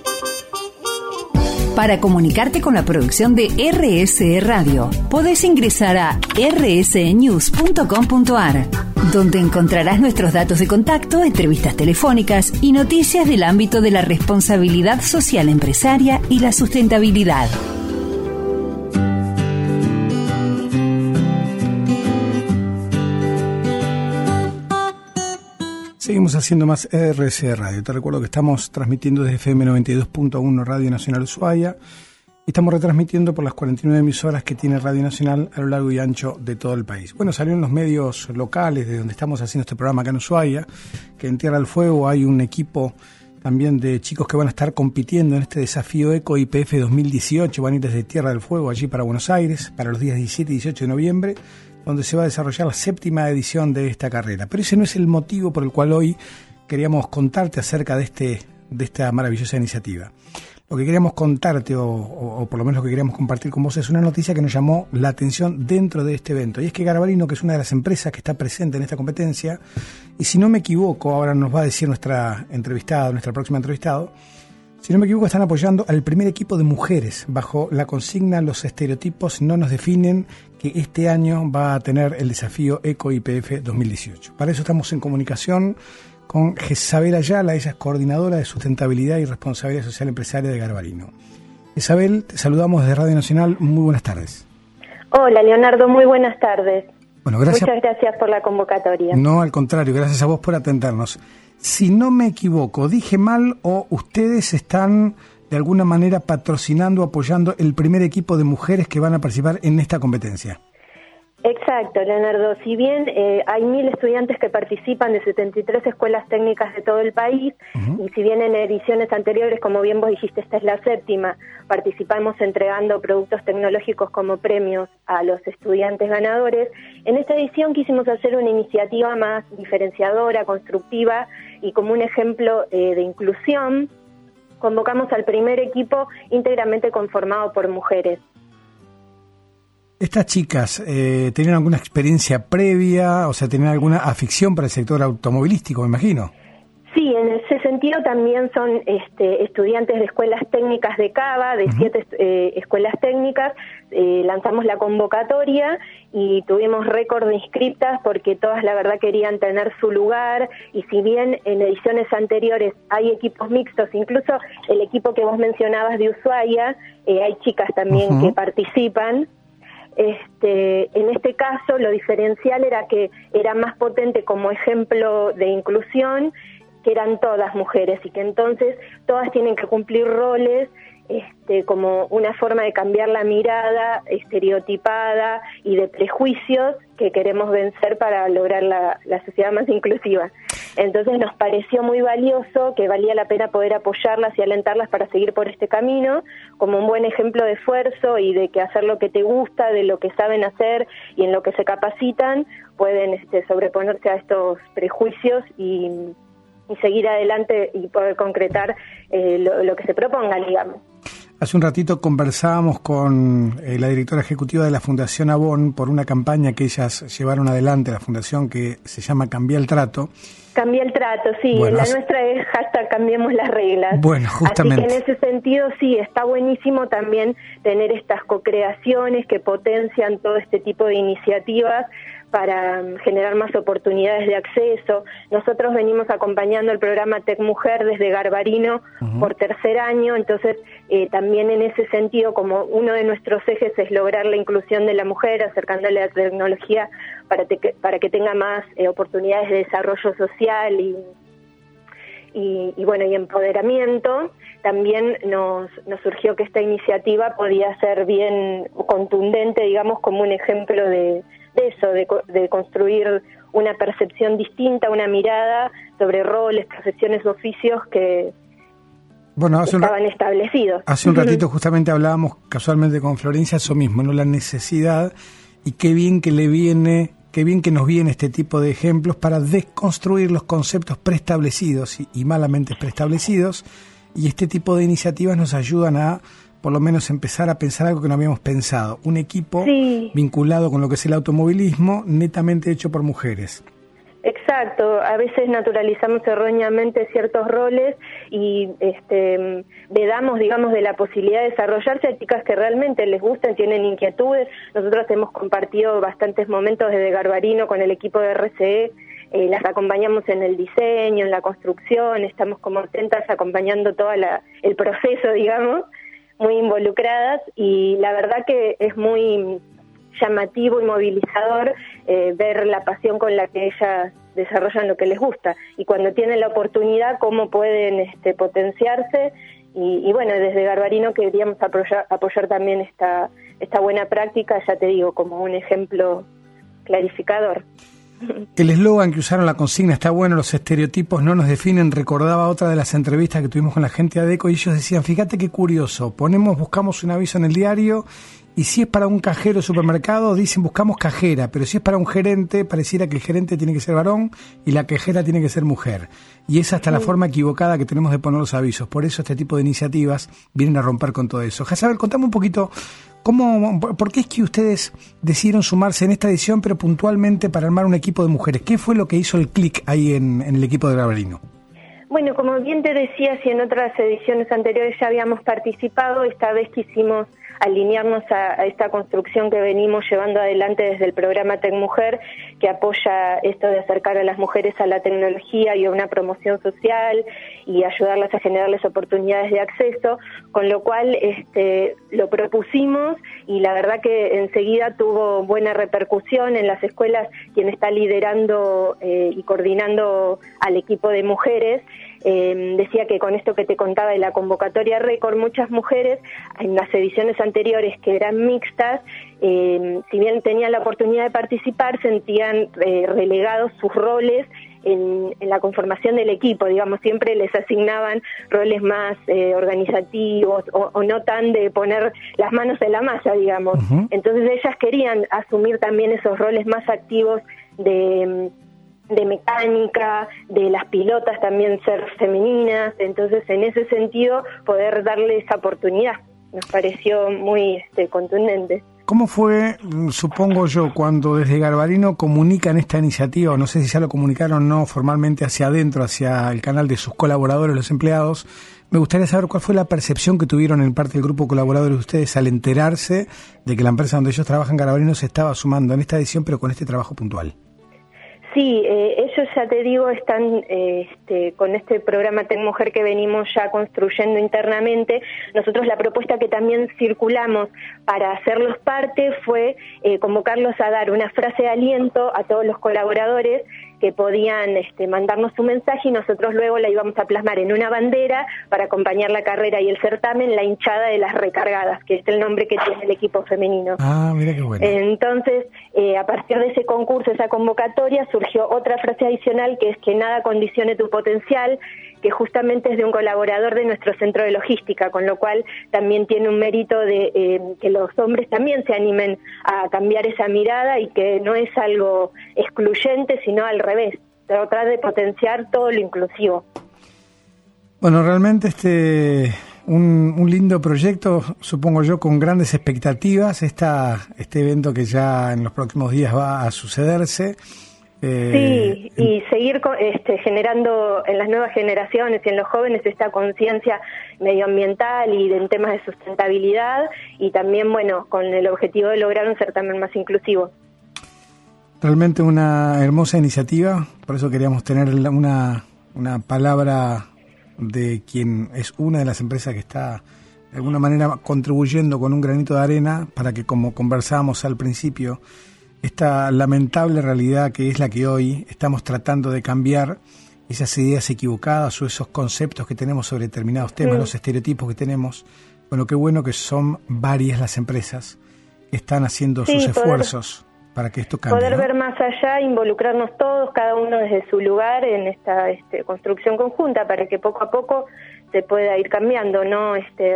Para comunicarte con la producción de RSE Radio, podés ingresar a rsenews.com.ar, donde encontrarás nuestros datos de contacto, entrevistas telefónicas y noticias del ámbito de la responsabilidad social empresaria y la sustentabilidad. Seguimos haciendo más RSE Radio. Te recuerdo que estamos transmitiendo desde FM 92.1 Radio Nacional Ushuaia y estamos retransmitiendo por las 49 emisoras que tiene Radio Nacional a lo largo y ancho de todo el país. Bueno, salió en los medios locales de donde estamos haciendo este programa acá en Ushuaia, que en Tierra del Fuego hay un equipo también de chicos que van a estar compitiendo en este desafío Eco IPF 2018. Van a ir desde Tierra del Fuego allí para Buenos Aires para los días 17 y 18 de noviembre, donde se va a desarrollar la 7ª edición de esta carrera. Pero ese no es el motivo por el cual hoy queríamos contarte acerca de esta maravillosa iniciativa. Lo que queríamos contarte, o por lo menos lo que queríamos compartir con vos, es una noticia que nos llamó la atención dentro de este evento. Y es que Garbarino, que es una de las empresas que está presente en esta competencia, y si no me equivoco, ahora nos va a decir nuestra próxima entrevistada, si no me equivoco, están apoyando al primer equipo de mujeres bajo la consigna "Los estereotipos no nos definen", que este año va a tener el desafío Eco IPF 2018. Para eso estamos en comunicación con Jezabel Ayala. Ella es coordinadora de sustentabilidad y responsabilidad social empresaria de Garbarino. Jezabel, te saludamos desde Radio Nacional. Muy buenas tardes. Hola, Leonardo, muy buenas tardes. Bueno, gracias. Muchas gracias por la convocatoria. No, al contrario, gracias a vos por atendernos. Si no me equivoco, ¿dije mal o ustedes están de alguna manera patrocinando, apoyando el primer equipo de mujeres que van a participar en esta competencia? Exacto, Leonardo. Si bien hay 1000 estudiantes que participan de 73 escuelas técnicas de todo el país, y si bien en ediciones anteriores, como bien vos dijiste, esta es la 7ª, participamos entregando productos tecnológicos como premios a los estudiantes ganadores, en esta edición quisimos hacer una iniciativa más diferenciadora, constructiva y como un ejemplo de inclusión. Convocamos al primer equipo íntegramente conformado por mujeres. ¿Estas chicas tenían alguna experiencia previa, o sea, tenían alguna afición para el sector automovilístico, me imagino? Sí, en ese sentido también son estudiantes de escuelas técnicas de Cava, de 7 escuelas técnicas. Lanzamos la convocatoria y tuvimos récord de inscriptas porque todas la verdad querían tener su lugar, y si bien en ediciones anteriores hay equipos mixtos, incluso el equipo que vos mencionabas de Ushuaia, hay chicas también que participan. En este caso lo diferencial era que era más potente como ejemplo de inclusión, que eran todas mujeres y que entonces todas tienen que cumplir roles como una forma de cambiar la mirada estereotipada y de prejuicios que queremos vencer para lograr la sociedad más inclusiva. Entonces nos pareció muy valioso, que valía la pena poder apoyarlas y alentarlas para seguir por este camino, como un buen ejemplo de esfuerzo y de que hacer lo que te gusta, de lo que saben hacer y en lo que se capacitan, pueden sobreponerse a estos prejuicios y seguir adelante y poder concretar lo que se propongan, digamos. Hace un ratito conversábamos con la directora ejecutiva de la Fundación Avon por una campaña que ellas llevaron adelante, la fundación, que se llama Cambia el Trato. Cambia el trato, sí. Bueno, la nuestra es #cambiemos las reglas. Bueno, justamente. Así que en ese sentido sí, está buenísimo también tener estas co-creaciones que potencian todo este tipo de iniciativas para generar más oportunidades de acceso. Nosotros venimos acompañando el programa Tec Mujer desde Garbarino por tercer año, entonces también en ese sentido, como uno de nuestros ejes es lograr la inclusión de la mujer, acercándole a la tecnología para que tenga más oportunidades de desarrollo social y bueno, y empoderamiento. También nos surgió que esta iniciativa podía ser bien contundente, digamos, como un ejemplo de eso, de construir una percepción distinta, una mirada sobre roles, profesiones, oficios que estaban establecidos. Hace un ratito justamente hablábamos casualmente con Florencia eso mismo, ¿no? La necesidad, y qué bien que nos viene este tipo de ejemplos para desconstruir los conceptos preestablecidos y malamente preestablecidos, y este tipo de iniciativas nos ayudan a por lo menos empezar a pensar algo que no habíamos pensado, un equipo vinculado con lo que es el automovilismo, netamente hecho por mujeres. Exacto, a veces naturalizamos erróneamente ciertos roles y vedamos, digamos, de la posibilidad de desarrollarse a chicas que realmente les gustan, tienen inquietudes. Nosotros hemos compartido bastantes momentos desde Garbarino con el equipo de RCE, las acompañamos en el diseño, en la construcción, estamos como atentas acompañando todo el proceso, digamos, muy involucradas, y la verdad que es muy llamativo y movilizador ver la pasión con la que ellas desarrollan lo que les gusta, y cuando tienen la oportunidad cómo pueden potenciarse, y bueno, desde Garbarino queríamos apoyar también esta buena práctica, ya te digo, como un ejemplo clarificador. El eslogan que usaron, la consigna, está bueno, los estereotipos no nos definen. Recordaba otra de las entrevistas que tuvimos con la gente de ADECO y ellos decían, fíjate qué curioso, buscamos un aviso en el diario y si es para un cajero de supermercado dicen buscamos cajera, pero si es para un gerente pareciera que el gerente tiene que ser varón y la cajera tiene que ser mujer. Y es hasta la forma equivocada que tenemos de poner los avisos. Por eso este tipo de iniciativas vienen a romper con todo eso. Jazabel, contame un poquito, ¿por qué es que ustedes decidieron sumarse en esta edición, pero puntualmente para armar un equipo de mujeres? ¿Qué fue lo que hizo el clic ahí en el equipo de Garbarino? Bueno, como bien te decía, si en otras ediciones anteriores ya habíamos participado, esta vez quisimos alinearnos a esta construcción que venimos llevando adelante desde el programa Tec Mujer, que apoya esto de acercar a las mujeres a la tecnología y a una promoción social y ayudarlas a generarles oportunidades de acceso, con lo cual lo propusimos y la verdad que enseguida tuvo buena repercusión en las escuelas. Quien está liderando y coordinando al equipo de mujeres decía que con esto que te contaba de la convocatoria récord, muchas mujeres en las ediciones anteriores que eran mixtas, si bien tenían la oportunidad de participar, sentían relegados sus roles en la conformación del equipo, digamos, siempre les asignaban roles más organizativos o no tan de poner las manos en la masa, digamos. Entonces ellas querían asumir también esos roles más activos de mecánica, de las pilotas también ser femeninas, entonces en ese sentido poder darle esa oportunidad nos pareció muy contundente. ¿Cómo fue, supongo yo, cuando desde Garbarino comunican esta iniciativa, o no sé si ya lo comunicaron o no formalmente hacia adentro, hacia el canal de sus colaboradores, los empleados? Me gustaría saber cuál fue la percepción que tuvieron en parte del grupo de colaboradores de ustedes al enterarse de que la empresa donde ellos trabajan, Garbarino, se estaba sumando en esta edición, pero con este trabajo puntual. Sí, ellos ya te digo están con este programa Tec Mujer que venimos ya construyendo internamente. Nosotros la propuesta que también circulamos para hacerlos parte fue convocarlos a dar una frase de aliento a todos los colaboradores que podían mandarnos su mensaje y nosotros luego la íbamos a plasmar en una bandera para acompañar la carrera y el certamen, la hinchada de las recargadas, que es el nombre que tiene el equipo femenino. Ah, mira qué bueno. Entonces, a partir de ese concurso, esa convocatoria, surgió otra frase adicional que es que nada condicione tu potencial, que justamente es de un colaborador de nuestro centro de logística, con lo cual también tiene un mérito de que los hombres también se animen a cambiar esa mirada y que no es algo excluyente, sino al revés, tratar de potenciar todo lo inclusivo. Bueno, realmente un lindo proyecto, supongo yo, con grandes expectativas. Este evento que ya en los próximos días va a sucederse. Sí, y seguir generando en las nuevas generaciones y en los jóvenes esta conciencia medioambiental y en temas de sustentabilidad, y también, bueno, con el objetivo de lograr un certamen más inclusivo. Realmente una hermosa iniciativa, por eso queríamos tener una palabra de quien es una de las empresas que está de alguna manera contribuyendo con un granito de arena para que, como conversábamos al principio, esta lamentable realidad que es la que hoy estamos tratando de cambiar, esas ideas equivocadas o esos conceptos que tenemos sobre determinados temas, los estereotipos que tenemos. Bueno, qué bueno que son varias las empresas que están haciendo sus esfuerzos para que esto cambie. Poder ver más allá, involucrarnos todos, cada uno desde su lugar en esta construcción conjunta, para que poco a poco se pueda ir cambiando, no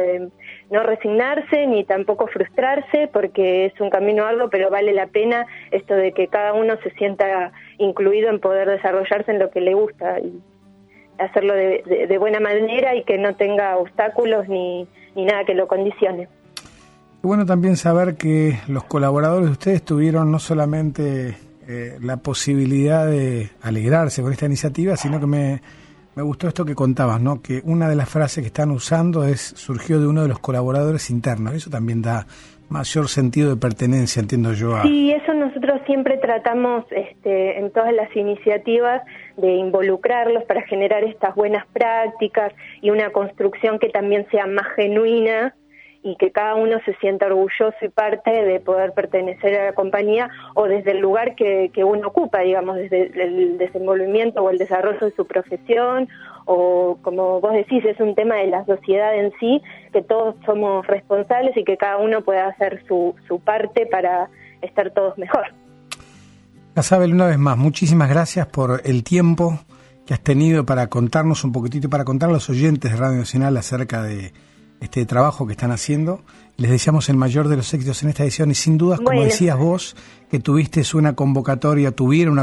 resignarse ni tampoco frustrarse, porque es un camino arduo, pero vale la pena esto de que cada uno se sienta incluido en poder desarrollarse en lo que le gusta y hacerlo de buena manera y que no tenga obstáculos ni nada que lo condicione. Bueno, también saber que los colaboradores de ustedes tuvieron no solamente la posibilidad de alegrarse con esta iniciativa, sino que me gustó esto que contabas, ¿no? Que una de las frases que están usando surgió de uno de los colaboradores internos. Eso también da mayor sentido de pertenencia, entiendo yo. Sí, eso nosotros siempre tratamos en todas las iniciativas de involucrarlos para generar estas buenas prácticas y una construcción que también sea más genuina y que cada uno se sienta orgulloso y parte de poder pertenecer a la compañía o desde el lugar que uno ocupa, digamos, desde el desenvolvimiento o el desarrollo de su profesión, o como vos decís, es un tema de la sociedad en sí, que todos somos responsables y que cada uno pueda hacer su parte para estar todos mejor. Casabel, una vez más, muchísimas gracias por el tiempo que has tenido para contarnos un poquitito, para contar a los oyentes de Radio Nacional acerca de este trabajo que están haciendo. Les deseamos el mayor de los éxitos en esta edición y sin dudas, como decías vos, que tuvieron una convocatoria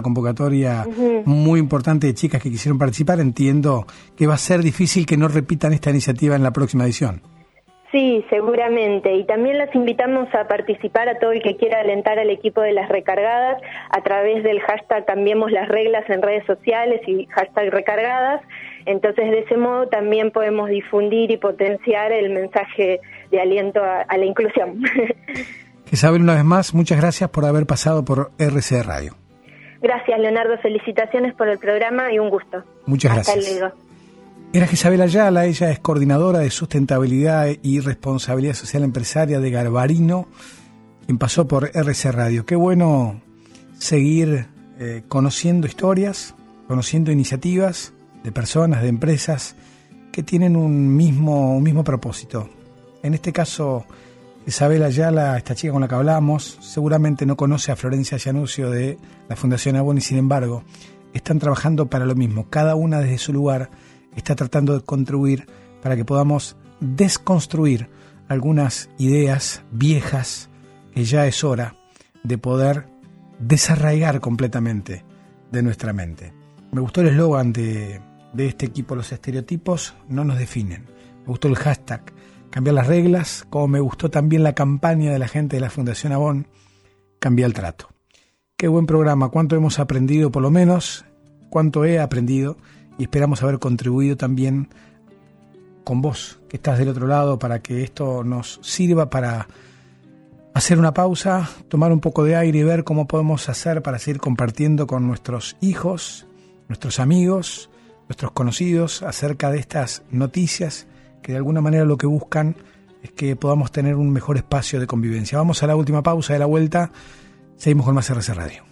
muy importante de chicas que quisieron participar. Entiendo que va a ser difícil que no repitan esta iniciativa en la próxima edición. Sí, seguramente. Y también las invitamos a participar a todo el que quiera alentar al equipo de las recargadas a través del hashtag Cambiemos las Reglas en redes sociales y hashtag recargadas. Entonces, de ese modo también podemos difundir y potenciar el mensaje de aliento a la inclusión. Isabel, una vez más, muchas gracias por haber pasado por RCE Radio. Gracias, Leonardo. Felicitaciones por el programa y un gusto. Muchas gracias. Hasta luego. Era Isabel Ayala, ella es coordinadora de sustentabilidad y responsabilidad social empresaria de Garbarino, quien pasó por RCE Radio. Qué bueno seguir conociendo historias, conociendo iniciativas de personas, de empresas que tienen un mismo propósito. En este caso, Isabel Ayala, esta chica con la que hablamos, seguramente no conoce a Florencia Llanuccio de la Fundación Avon y sin embargo están trabajando para lo mismo. Cada una desde su lugar está tratando de contribuir para que podamos desconstruir algunas ideas viejas que ya es hora de poder desarraigar completamente de nuestra mente. Me gustó el eslogan de este equipo, los estereotipos no nos definen. Me gustó el hashtag, cambiar las reglas, como me gustó también la campaña de la gente de la Fundación Avon, cambia el trato. Qué buen programa, cuánto hemos aprendido, por lo menos, cuánto he aprendido, y esperamos haber contribuido también con vos, que estás del otro lado, para que esto nos sirva para hacer una pausa, tomar un poco de aire y ver cómo podemos hacer para seguir compartiendo con nuestros hijos, nuestros amigos, nuestros conocidos acerca de estas noticias que de alguna manera lo que buscan es que podamos tener un mejor espacio de convivencia. Vamos a la última pausa, de la vuelta seguimos con más RCE Radio.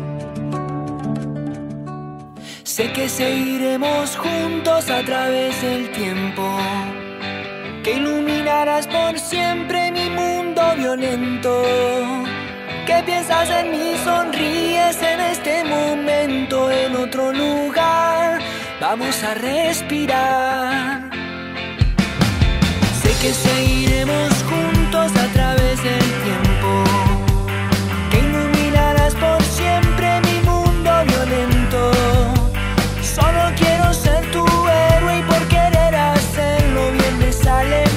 Sé que seguiremos juntos a través del tiempo, que iluminarás por siempre mi mundo violento. ¿Qué piensas en mí? Sonríes en este momento, en otro lugar. Vamos a respirar. Sé que seguiremos juntos a través del tiempo, que iluminarás por siempre mi mundo violento. Solo quiero ser tu héroe y por querer hacerlo bien me sale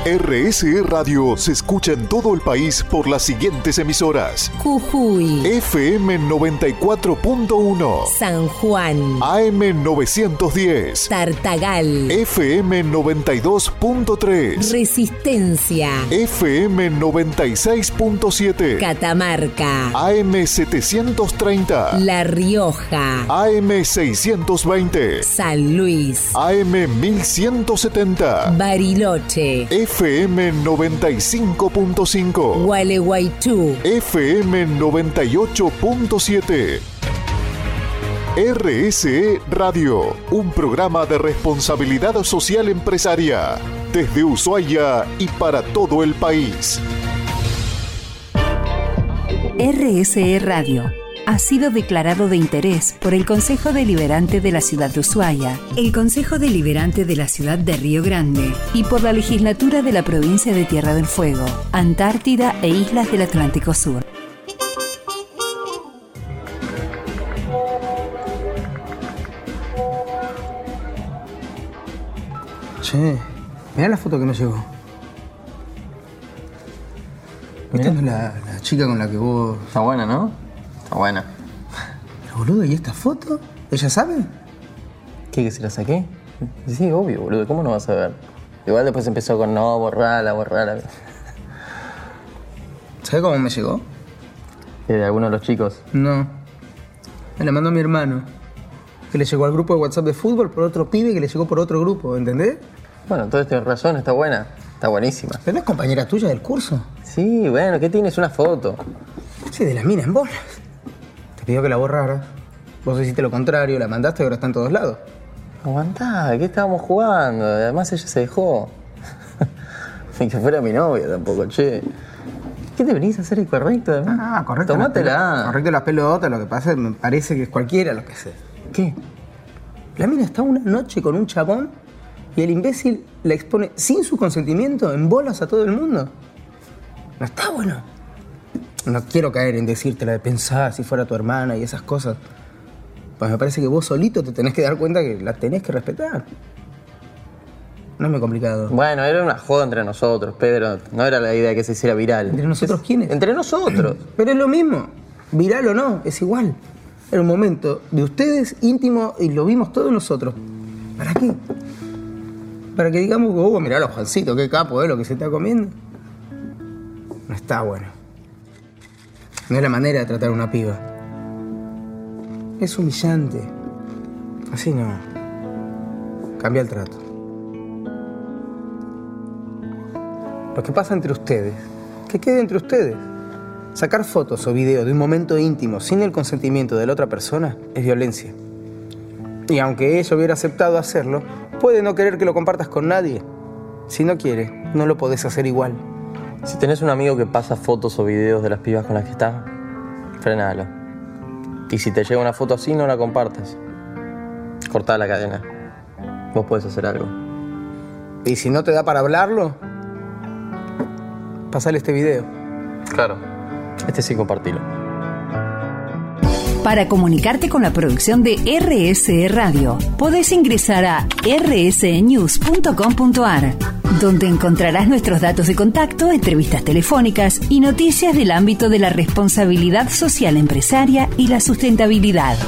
RSE Radio se escucha en todo el país por las siguientes emisoras: Jujuy, FM 94.1, San Juan, AM 910, Tartagal, FM 92.3, Resistencia, FM 96.7, Catamarca, AM 730, La Rioja, AM 620, San Luis, AM 1170, Bariloche, FM 95.5, Gualeguaychú, FM 98.7. RSE Radio, un programa de responsabilidad social empresaria, desde Ushuaia y para todo el país. RSE Radio ha sido declarado de interés por el Consejo Deliberante de la Ciudad de Ushuaia, el Consejo Deliberante de la Ciudad de Río Grande y por la Legislatura de la Provincia de Tierra del Fuego, Antártida e Islas del Atlántico Sur. Che, mirá la foto que me llegó. Esta no es la chica con la que vos... Está buena, ¿no? Está buena. Pero, boludo, ¿y esta foto? ¿Ella sabe? ¿Qué, que se la saqué? Sí, obvio, boludo. ¿Cómo no vas a ver? Igual después empezó con no, borrala. ¿Sabes cómo me llegó? ¿De alguno de los chicos? No. Me la mandó mi hermano. Que le llegó al grupo de WhatsApp de fútbol por otro pibe que le llegó por otro grupo, ¿entendés? Bueno, entonces tienes razón, está buena. Está buenísima. ¿Pero no es compañera tuya del curso? Sí, bueno, ¿qué tienes? Una foto. Sí, de las minas en bolas. Te pidió que la borrara. Vos hiciste lo contrario, la mandaste y ahora está en todos lados. Aguantá, ¿qué estábamos jugando? Además ella se dejó. Ni que fuera mi novia tampoco, che. ¿Qué te venís a hacer incorrecto además? Ah, correcto. Tómatela. Correcto las pelotas, lo que pasa es que me parece que es cualquiera lo que sé. ¿Qué? La mina está una noche con un chabón y el imbécil la expone sin su consentimiento en bolas a todo el mundo. No está bueno. No quiero caer en decírtela de pensar si fuera tu hermana y esas cosas. Pues me parece que vos solito te tenés que dar cuenta que la tenés que respetar. No es muy complicado. Bueno, era una joda entre nosotros, Pedro. No era la idea que se hiciera viral. ¿Entre nosotros quiénes? Entre nosotros. Pero es lo mismo. Viral o no, es igual. Era un momento de ustedes íntimo y lo vimos todos nosotros. ¿Para qué? Para que digamos, oh, mirá a Juancito, qué capo, lo que se está comiendo. No está bueno. No es la manera de tratar a una piba. Es humillante. Así no. Cambia el trato. Lo que pasa entre ustedes, que quede entre ustedes. Sacar fotos o videos de un momento íntimo sin el consentimiento de la otra persona es violencia. Y aunque ella hubiera aceptado hacerlo, puede no querer que lo compartas con nadie. Si no quiere, no lo podés hacer igual. Si tenés un amigo que pasa fotos o videos de las pibas con las que está, frenalo. Y si te llega una foto así, no la compartas. Cortá la cadena. Vos podés hacer algo. Y si no te da para hablarlo, pasale este video. Claro. Este sí, compartilo. Para comunicarte con la producción de RSE Radio, podés ingresar a rsenews.com.ar, donde encontrarás nuestros datos de contacto, entrevistas telefónicas y noticias del ámbito de la responsabilidad social empresaria y la sustentabilidad.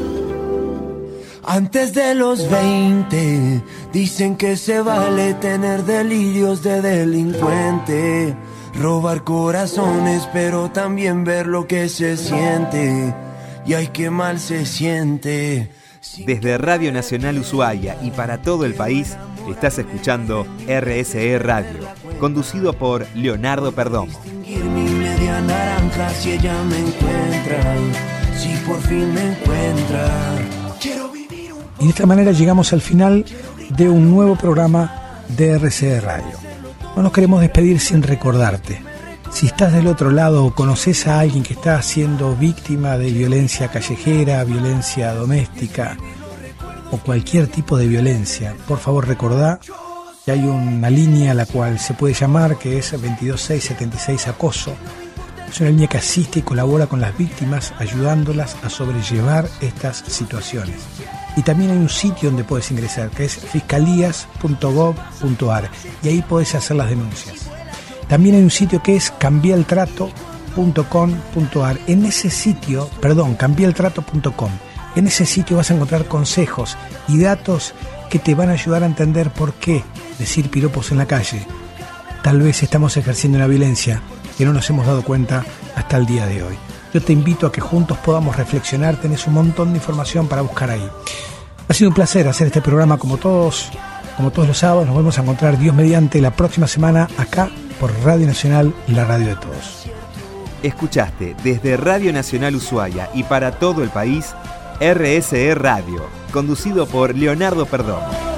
Antes de los 20, dicen que se vale tener delirios de delincuente, robar corazones, pero también ver lo que se siente. Y ay, qué mal se siente. Desde Radio Nacional Ushuaia y para todo el país, estás escuchando RSE Radio, conducido por Leonardo Perdomo. Mi media naranja si ella me encuentra, si por fin me encuentra. Y de esta manera llegamos al final de un nuevo programa de RSE Radio. No nos queremos despedir sin recordarte. Si estás del otro lado o conoces a alguien que está siendo víctima de violencia callejera, violencia doméstica o cualquier tipo de violencia, por favor recordá que hay una línea a la cual se puede llamar, que es 22676 acoso, Es una línea que asiste y colabora con las víctimas, ayudándolas a sobrellevar estas situaciones. Y también hay un sitio donde puedes ingresar, que es fiscalías.gov.ar, y ahí podés hacer las denuncias. También hay un sitio que es cambialtrato.com.ar. En ese sitio, cambialtrato.com. En ese sitio vas a encontrar consejos y datos que te van a ayudar a entender por qué decir piropos en la calle. Tal vez estamos ejerciendo una violencia que no nos hemos dado cuenta hasta el día de hoy. Yo te invito a que juntos podamos reflexionar, tenés un montón de información para buscar ahí. Ha sido un placer hacer este programa como todos los sábados. Nos vamos a encontrar, Dios mediante, la próxima semana acá por Radio Nacional, la radio de todos. Escuchaste desde Radio Nacional Ushuaia y para todo el país, RSE Radio, conducido por Leonardo Perdomo.